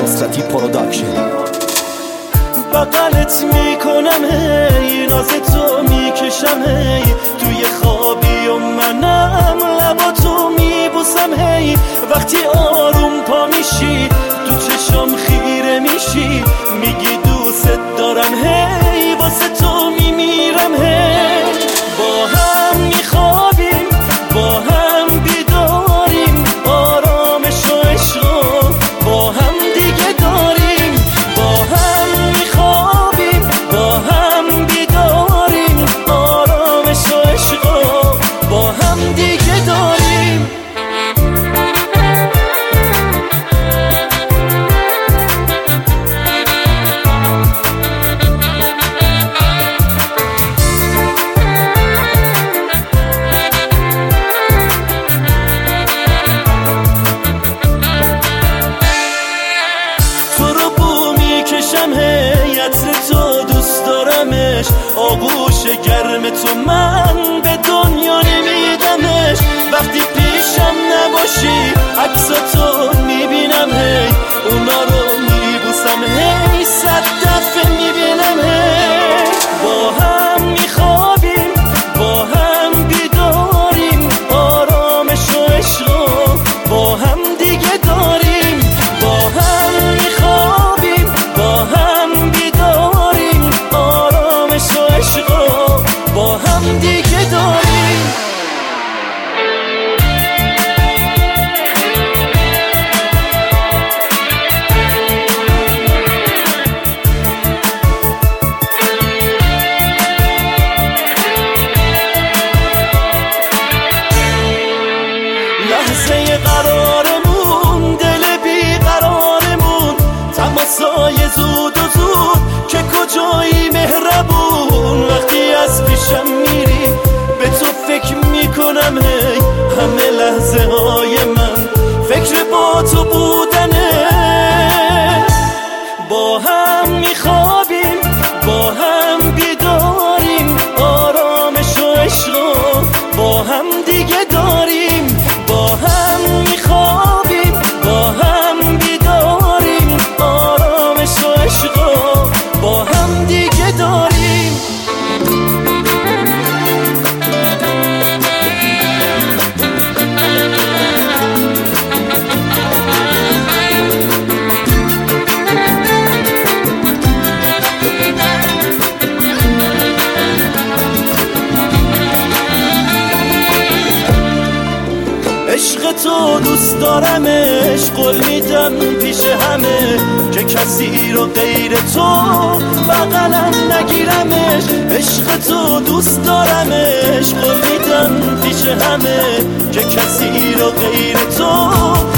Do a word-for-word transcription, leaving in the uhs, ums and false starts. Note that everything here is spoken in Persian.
نصرتی پروداکشن. بغلت میکنم هی، ناز تو میکشم هی، توی خوابی و منم لباتو میبوسم هی. وقتی آروم پا میشی تو چشام خیره میشی، میگی دوست دارم هی، واسه تو میمیرم هی. با هم میخوابیم با هم بیداریم، آرامش و عشق با هم دیگه داریم. با هم میخوابیم با هم بیداریم، آرامش و عشق با هم دیگه داریم. آغوش گرم تو من به دنیا نمیدمش، وقتی پیشم نباشی عکساتو میبینم هی، اونا رو میبوسم هی، صد دفعه میبینم هی. با هم میخوابیم با هم بیداریم، آرامش و عشق با هم دیگه داریم. با هم میخوابیم با هم بیداریم، آرامش و عشق با هم دیگه داریم. لحظه قرارمون، دل بیقرارمون، تماسای زود و زود که کجایی مهربون. وقتی از پیشم میری به تو فکر میکنم هی، همه لحظه های من فکر با تو بودنه. با هم میخوابیم با هم بیداریم، آرامش و عشق با هم دیگه داریم. با هم میخوابیم با هم بیداریم، آرامش و عشق با هم دیگه داریم. عشق تو دوست دارمش، قول میدم پیش همه که کسی رو غیر تو بغلم نگیرمش. عشق تو دوست دارمش، قول میدم پیش همه که کسی رو غیر تو